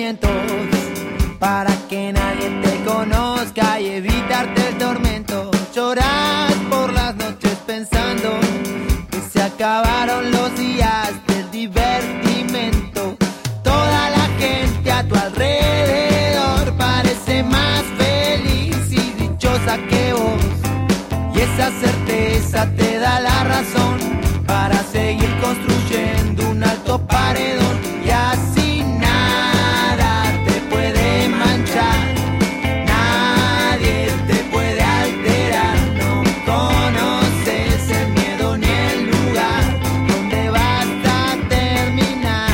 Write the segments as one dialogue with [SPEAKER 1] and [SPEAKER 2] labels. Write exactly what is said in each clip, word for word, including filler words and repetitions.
[SPEAKER 1] sentimientos para que nadie te conozca y evitarte el tormento. Lloras por las noches pensando que se acabaron los días del divertimento. Toda la gente a tu alrededor parece más feliz y dichosa que vos, y esa certeza te da la razón para seguir construyendo un alto paredón. Y así nada te puede manchar, nadie te puede alterar. No conoces el miedo ni el lugar donde vas a terminar.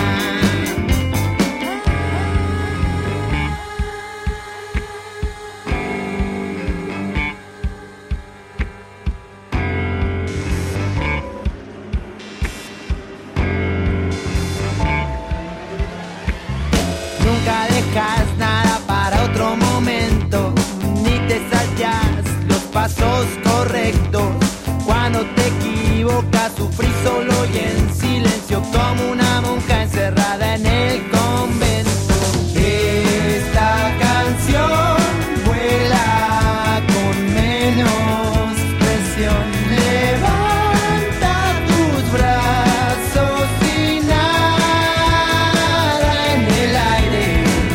[SPEAKER 1] Nunca dejas nada para otro momento, ni te salteas los pasos correctos. Cuando te equivocas sufrís solo y en silencio, como una monja encerrada en el convento. Esta canción vuela con menos presión. Levanta tus brazos y nada en el aire.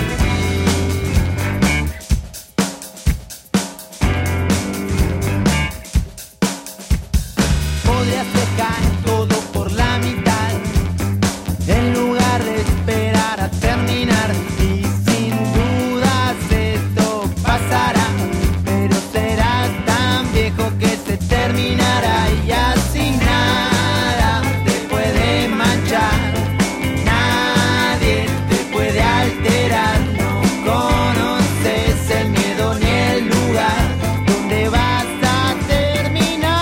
[SPEAKER 1] Podrías dejar todo por la mitad en lugar de esperar a terminar, y sin dudas esto pasará, pero serás tan viejo que se terminará. Y así nada te puede manchar, nadie te puede alterar. No conoces el miedo ni el lugar donde vas a terminar.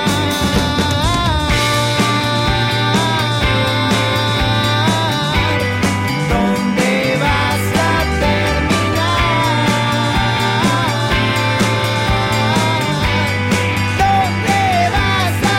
[SPEAKER 1] ¿Dónde vas a terminar? ¿Dónde vas a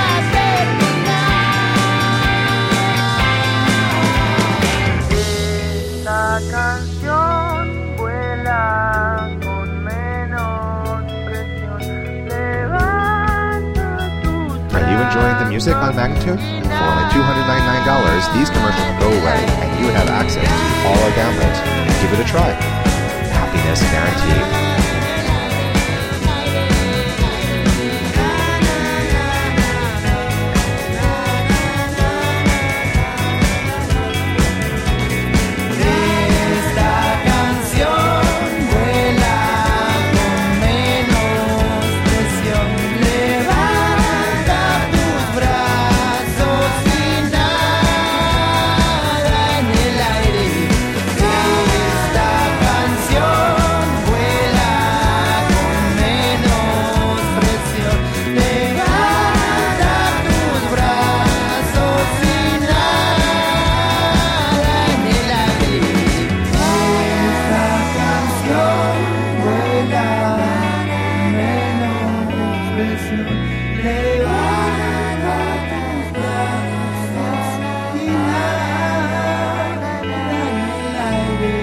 [SPEAKER 1] terminar? Esta canción vuela con menos presión. Levanta tus
[SPEAKER 2] Are you enjoying the music on Magnitude? For only two hundred ninety-nine dollars, these commercials will go away and you would have access to all our downloads. Give it a try. Happiness guaranteed.
[SPEAKER 1] Esta canción vuela con menos presión. Levanta tus brazos y nada en el aire. Esta canción vuela con menos presión. Levanta tus brazos y nada en el aire. Esta canción vuela con menos presión. Levanta tus brazos y nada en el aire.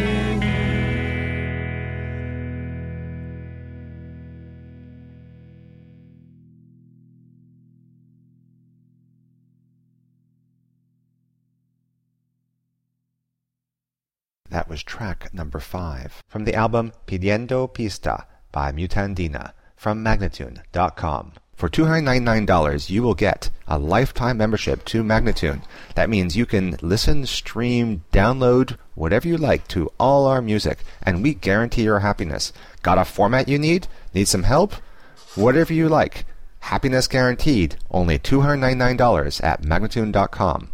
[SPEAKER 2] That was track number five from the album Pidiendo Pista by Mutandina from Magnitune dot com. For two hundred ninety-nine dollars, you will get a lifetime membership to Magnitune. That means you can listen, stream, download, whatever you like to all our music, and we guarantee your happiness. Got a format you need? Need some help? Whatever you like. Happiness guaranteed. Only two hundred ninety-nine dollars at Magnitune dot com.